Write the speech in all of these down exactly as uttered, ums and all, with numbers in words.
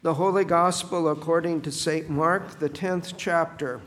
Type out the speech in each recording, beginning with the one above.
The Holy Gospel according to Saint Mark, the tenth chapter.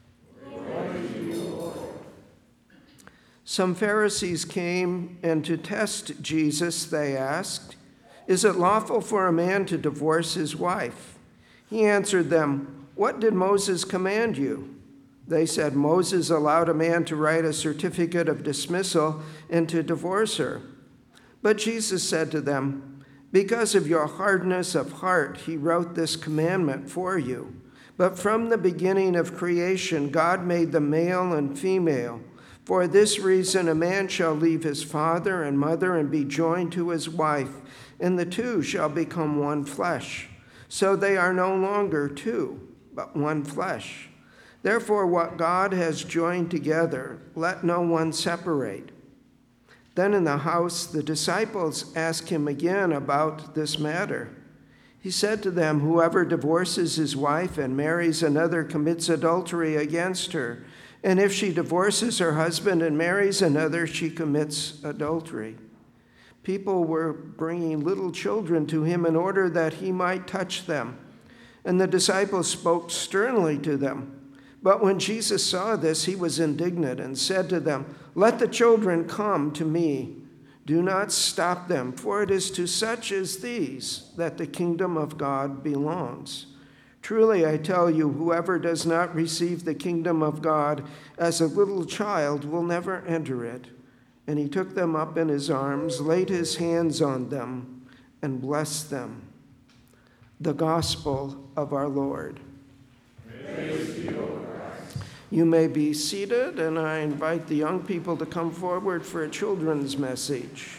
Some Pharisees came, and to test Jesus, they asked, "Is it lawful for a man to divorce his wife?" He answered them, "What did Moses command you?" They said, "Moses allowed a man to write a certificate of dismissal and to divorce her." But Jesus said to them, "Because of your hardness of heart, he wrote this commandment for you. But from the beginning of creation, God made them male and female. For this reason, a man shall leave his father and mother and be joined to his wife, and the two shall become one flesh. So they are no longer two, but one flesh. Therefore, what God has joined together, let no one separate." Then in the house, the disciples asked him again about this matter. He said to them, "Whoever divorces his wife and marries another commits adultery against her. And if she divorces her husband and marries another, she commits adultery." People were bringing little children to him in order that he might touch them. And the disciples spoke sternly to them. But when Jesus saw this, he was indignant and said to them, "Let the children come to me. Do not stop them, for it is to such as these that the kingdom of God belongs. Truly, I tell you, whoever does not receive the kingdom of God as a little child will never enter it." And he took them up in his arms, laid his hands on them, and blessed them. The Gospel of our Lord. Praise to you, O Christ. You may be seated, and I invite the young people to come forward for a children's message.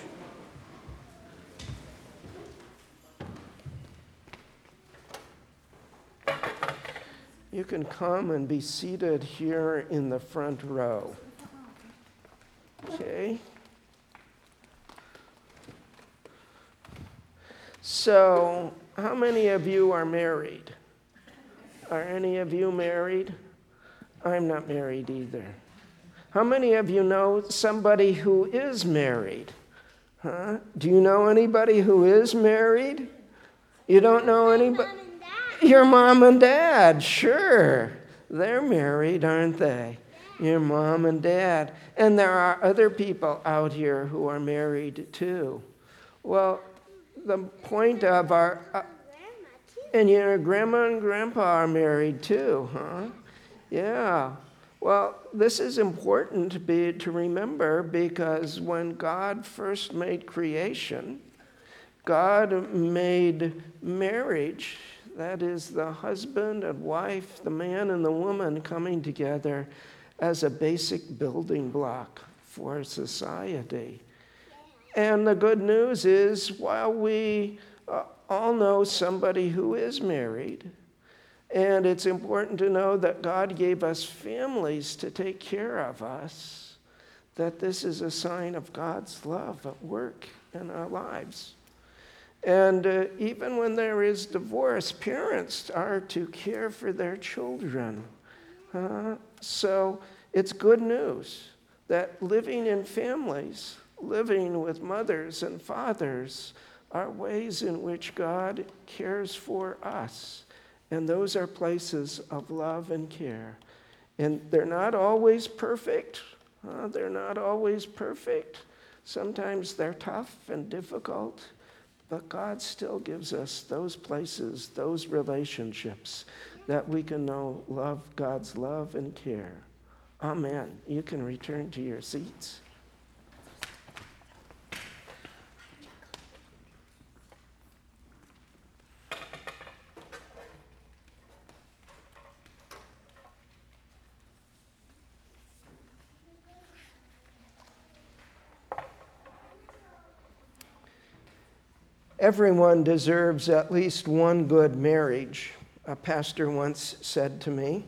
You can come and be seated here in the front row. Okay. So, how many of you are married? Are any of you married? I'm not married either. How many of you know somebody who is married? Huh? Do you know anybody who is married? You don't know anybody? Your mom and dad, sure. They're married, aren't they? Your mom and dad. And there are other people out here who are married too. Well, the point of our... Uh, and your grandma and grandpa are married too, huh? Yeah. Well, this is important to, be, to remember because when God first made creation, God made marriage, that is the husband and wife, the man and the woman coming together as a basic building block for society. And the good news is, while we uh, all know somebody who is married, and it's important to know that God gave us families to take care of us, that this is a sign of God's love at work in our lives. And uh, even when there is divorce, parents are to care for their children. Uh, so it's good news that living in families, living with mothers and fathers, are ways in which God cares for us. And those are places of love and care. And they're not always perfect. Uh, they're not always perfect. Sometimes they're tough and difficult. But God still gives us those places, those relationships that we can know love, God's love and care. Amen. You can return to your seats. Everyone deserves at least one good marriage, a pastor once said to me.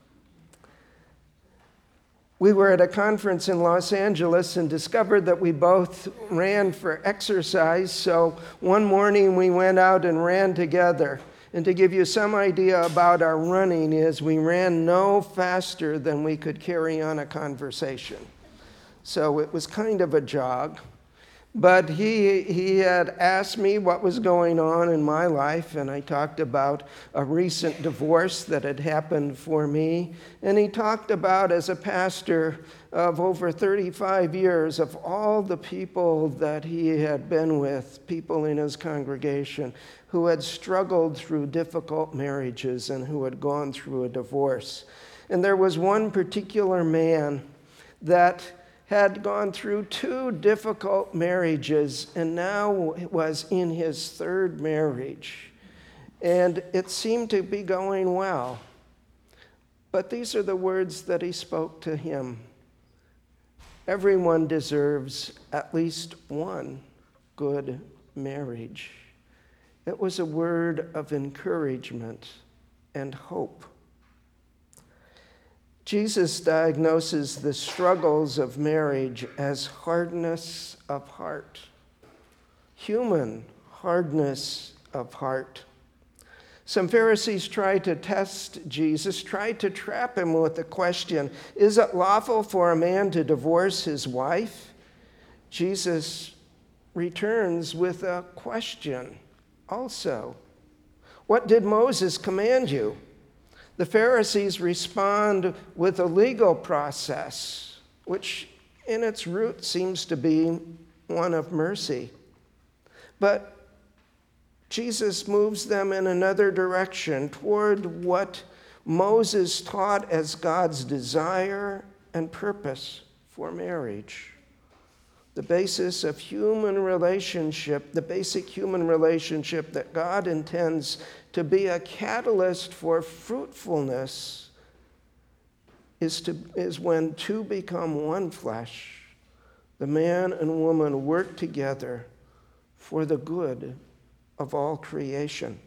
We were at a conference in Los Angeles and discovered that we both ran for exercise, so one morning we went out and ran together. And to give you some idea about our running is we ran no faster than we could carry on a conversation. So it was kind of a jog. But he, he had asked me what was going on in my life, and I talked about a recent divorce that had happened for me. And he talked about, as a pastor of over thirty-five years, of all the people that he had been with, people in his congregation, who had struggled through difficult marriages and who had gone through a divorce. And there was one particular man that had gone through two difficult marriages and now was in his third marriage. And it seemed to be going well. But these are the words that he spoke to him. Everyone deserves at least one good marriage. It was a word of encouragement and hope. Jesus diagnoses the struggles of marriage as hardness of heart, human hardness of heart. Some Pharisees tried to test Jesus, tried to trap him with the question, is it lawful for a man to divorce his wife? Jesus returns with a question also. What did Moses command you? The Pharisees respond with a legal process, which in its root seems to be one of mercy. But Jesus moves them in another direction toward what Moses taught as God's desire and purpose for marriage. The basis of human relationship, the basic human relationship that God intends to be a catalyst for fruitfulness is, to, is when two become one flesh. The man and woman work together for the good of all creation.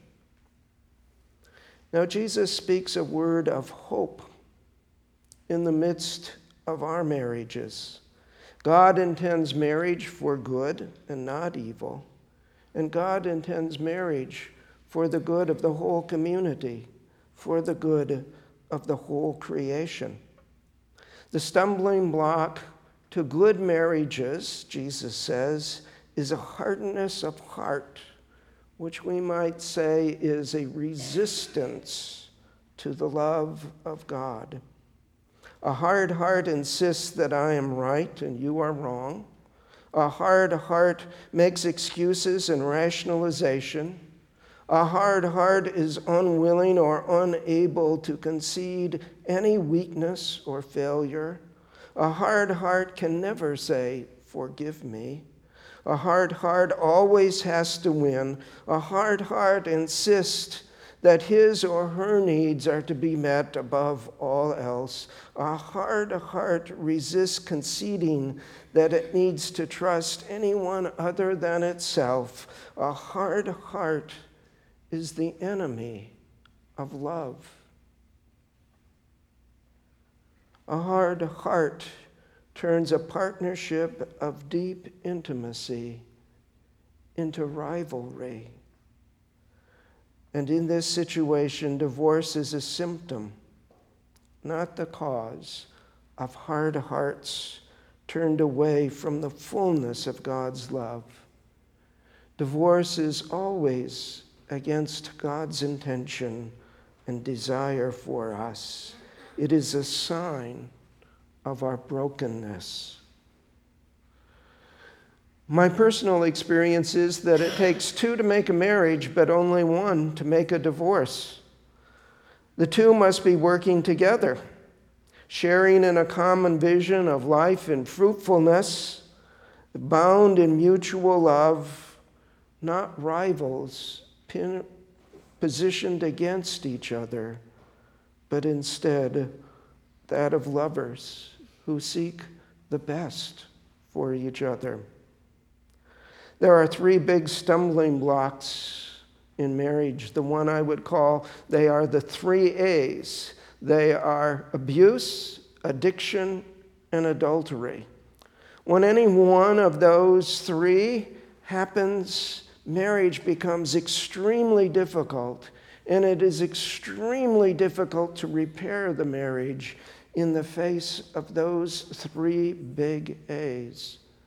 Now, Jesus speaks a word of hope in the midst of our marriages. God intends marriage for good and not evil, and God intends marriage for the good of the whole community, for the good of the whole creation. The stumbling block to good marriages, Jesus says, is a hardness of heart, which we might say is a resistance to the love of God. A hard heart insists that I am right and you are wrong. A hard heart makes excuses and rationalization. A hard heart is unwilling or unable to concede any weakness or failure. A hard heart can never say, "Forgive me." A hard heart always has to win. A hard heart insists that his or her needs are to be met above all else. A hard heart resists conceding that it needs to trust anyone other than itself. A hard heart is the enemy of love. A hard heart turns a partnership of deep intimacy into rivalry. And in this situation, divorce is a symptom, not the cause, of hard hearts turned away from the fullness of God's love. Divorce is always against God's intention and desire for us. It is a sign of our brokenness. My personal experience is that it takes two to make a marriage, but only one to make a divorce. The two must be working together, sharing in a common vision of life and fruitfulness, bound in mutual love, not rivals, pin, positioned against each other, but instead that of lovers who seek the best for each other. There are three big stumbling blocks in marriage. The one I would call, they are the three A's. They are abuse, addiction, and adultery. When any one of those three happens, marriage becomes extremely difficult, and it is extremely difficult to repair the marriage in the face of those three big A's.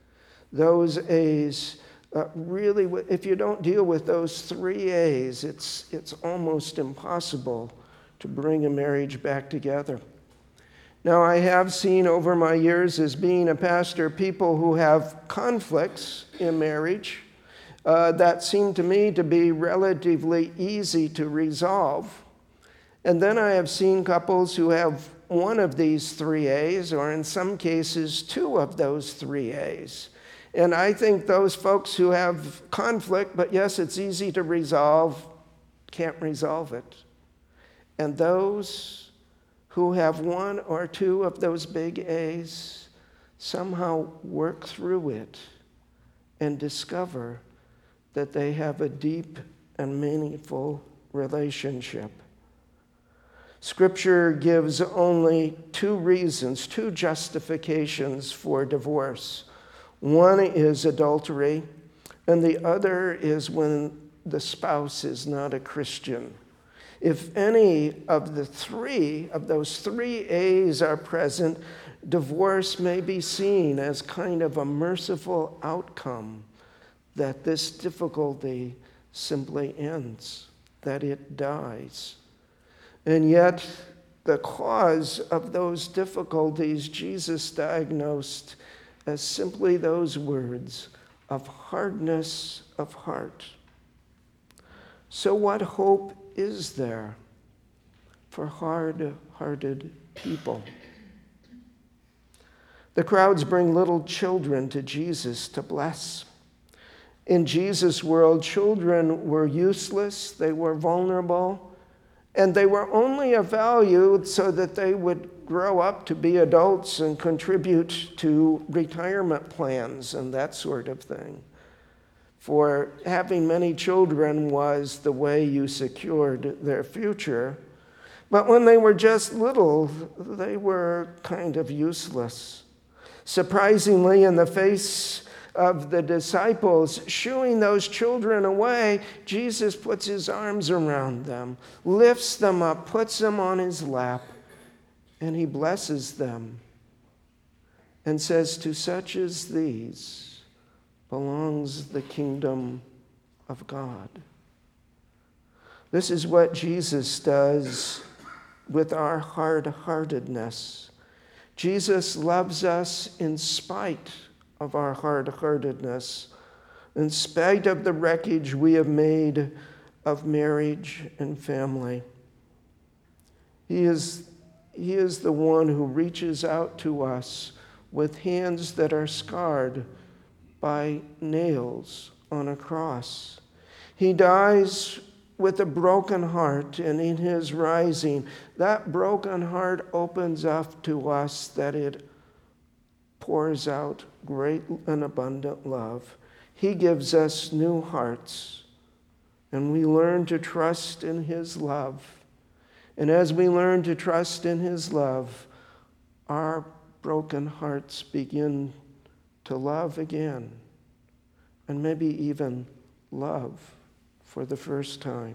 Those A's, uh, really, if you don't deal with those three A's, it's, it's almost impossible to bring a marriage back together. Now, I have seen over my years as being a pastor people who have conflicts in marriage uh, that seem to me to be relatively easy to resolve. And then I have seen couples who have one of these three A's, or in some cases, two of those three A's. And I think those folks who have conflict, but yes, it's easy to resolve, can't resolve it. And those who have one or two of those big A's somehow work through it and discover that they have a deep and meaningful relationship. Scripture gives only two reasons, two justifications for divorce. One is adultery, and the other is when the spouse is not a Christian. If any of the three, of those three A's are present, divorce may be seen as kind of a merciful outcome, that this difficulty simply ends, that it dies. And yet, the cause of those difficulties Jesus diagnosed as simply those words of hardness of heart. So what hope is there for hard-hearted people? The crowds bring little children to Jesus to bless. In Jesus' world, children were useless, they were vulnerable, and they were only of value so that they would grow up to be adults and contribute to retirement plans and that sort of thing. For having many children was the way you secured their future. But when they were just little, they were kind of useless. Surprisingly, in the face of the disciples shooing those children away, Jesus puts his arms around them, lifts them up, puts them on his lap, and he blesses them and says, "To such as these belongs the kingdom of God." This is what Jesus does with our hard-heartedness. Jesus loves us in spite of our hard-heartedness, in spite of the wreckage we have made of marriage and family. He is, he is the one who reaches out to us with hands that are scarred by nails on a cross. He dies with a broken heart, and in his rising, that broken heart opens up to us that it pours out great and abundant love. He gives us new hearts, and we learn to trust in his love. And as we learn to trust in his love, our broken hearts begin to love again, and maybe even love for the first time.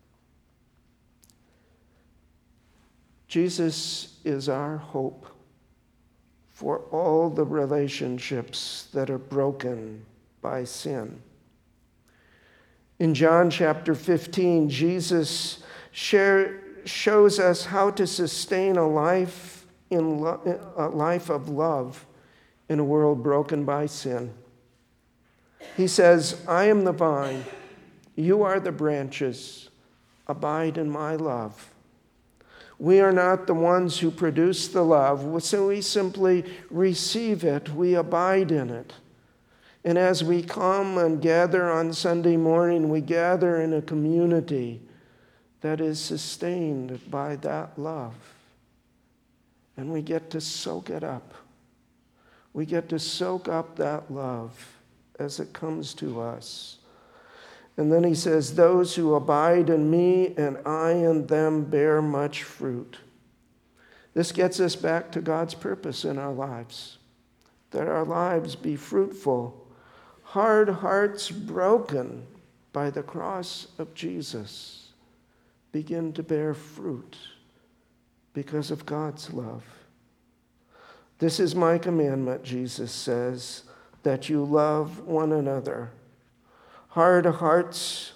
Jesus is our hope for all the relationships that are broken by sin. In John chapter fifteen, Jesus share, shows us how to sustain a life in lo- a life of love in a world broken by sin. He says, "I am the vine, you are the branches. Abide in my love." We are not the ones who produce the love, so we simply receive it, we abide in it. And as we come and gather on Sunday morning, we gather in a community that is sustained by that love. And we get to soak it up. We get to soak up that love as it comes to us. And then he says, "Those who abide in me and I in them bear much fruit." This gets us back to God's purpose in our lives, that our lives be fruitful, hard hearts broken by the cross of Jesus begin to bear fruit because of God's love. "This is my commandment," Jesus says, that you love one another. Hard hearts,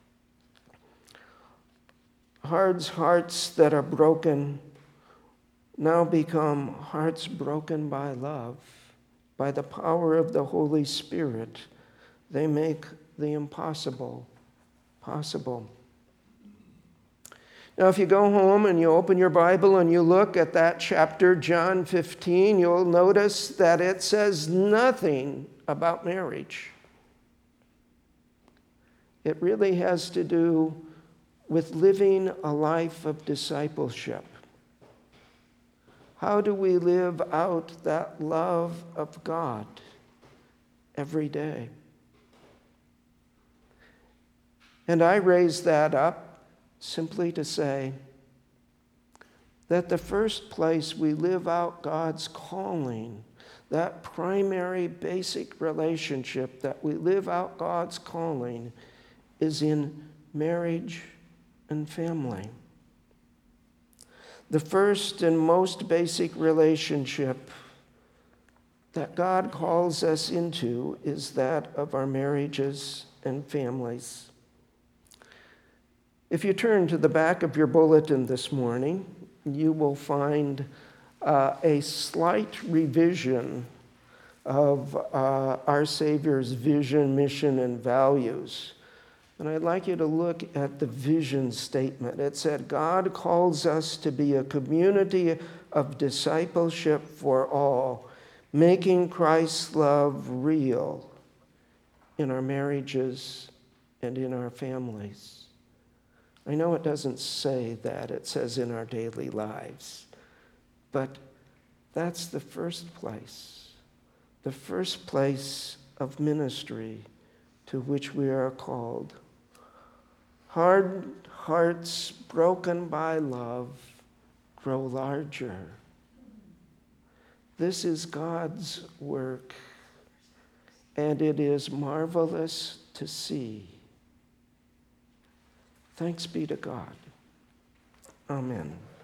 hard hearts that are broken now become hearts broken by love. By the power of the Holy Spirit, they make the impossible possible. Now, if you go home and you open your Bible and you look at that chapter, John fifteen, you'll notice that it says nothing about marriage. It really has to do with living a life of discipleship. How do we live out that love of God every day? And I raise that up simply to say that the first place we live out God's calling, that primary basic relationship that we live out God's calling, is in marriage and family. The first and most basic relationship that God calls us into is that of our marriages and families. If you turn to the back of your bulletin this morning, you will find uh, a slight revision of uh, our Savior's vision, mission, and values. And I'd like you to look at the vision statement. It said, God calls us to be a community of discipleship for all, making Christ's love real in our marriages and in our families. I know it doesn't say that. It says in our daily lives. But that's the first place, the first place of ministry to which we are called. Hard hearts broken by love grow larger. This is God's work, and it is marvelous to see. Thanks be to God. Amen.